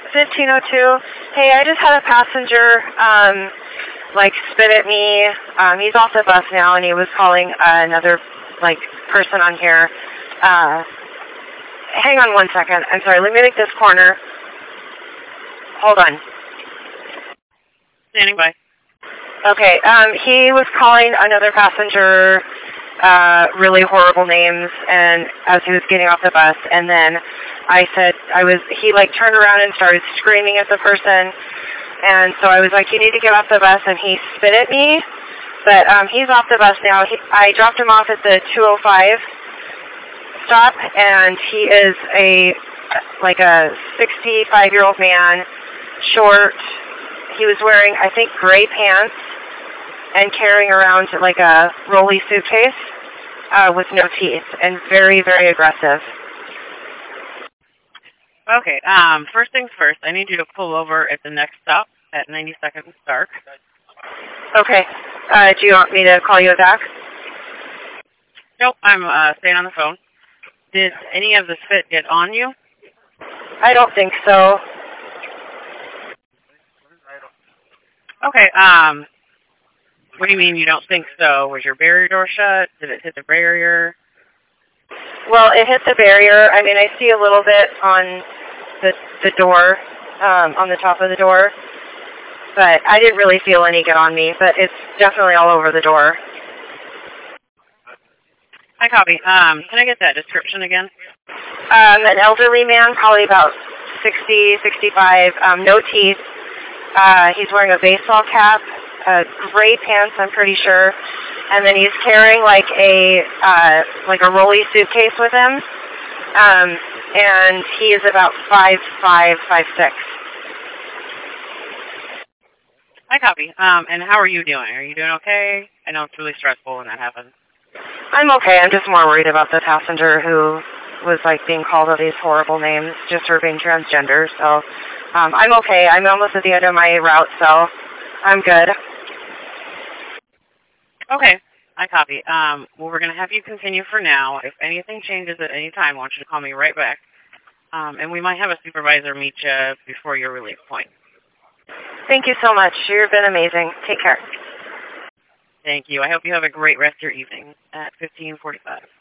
1502. Hey, I just had a passenger, spit at me. He's off the bus now, and he was calling another, person on here. Hang on 1 second. I'm sorry. Let me make this corner. Hold on. Standing by. Okay. He was calling another passenger really horrible names, and as he was getting off the bus, and then I said, he turned around and started screaming at the person, and so I was like, you need to get off the bus, and he spit at me, but he's off the bus now. I dropped him off at the 205 stop, and he is a 65-year-old man, short. He was wearing, I think, gray pants, and carrying around a rolly suitcase with no teeth, and very, very aggressive. Okay, first things first, I need you to pull over at the next stop at 92nd and Stark. Okay. Do you want me to call you back? Nope, I'm staying on the phone. Did any of the spit get on you? I don't think so. Okay, what do you mean you don't think so? Was your barrier door shut? Did it hit the barrier? Well, it hit the barrier. I mean, I see a little bit on the door, on the top of the door, but I didn't really feel any get on me, but it's definitely all over the door. I copy. Can I get that description again? An elderly man, probably about 60, 65, no teeth. He's wearing a baseball cap, gray pants, I'm pretty sure, and then he's carrying a rolly suitcase with him, and he is about 5'5", 5'6". I copy. And how are you doing? Are you doing okay? I know it's really stressful when that happens. I'm okay. I'm just more worried about the passenger who was being called all these horrible names just for being transgender. So I'm okay. I'm almost at the end of my route, so I'm good. Okay. I copy. Well, we're going to have you continue for now. If anything changes at any time, I want you to call me right back. And we might have a supervisor meet you before your release point. Thank you so much. You've been amazing. Take care. Thank you. I hope you have a great rest of your evening at 15:45.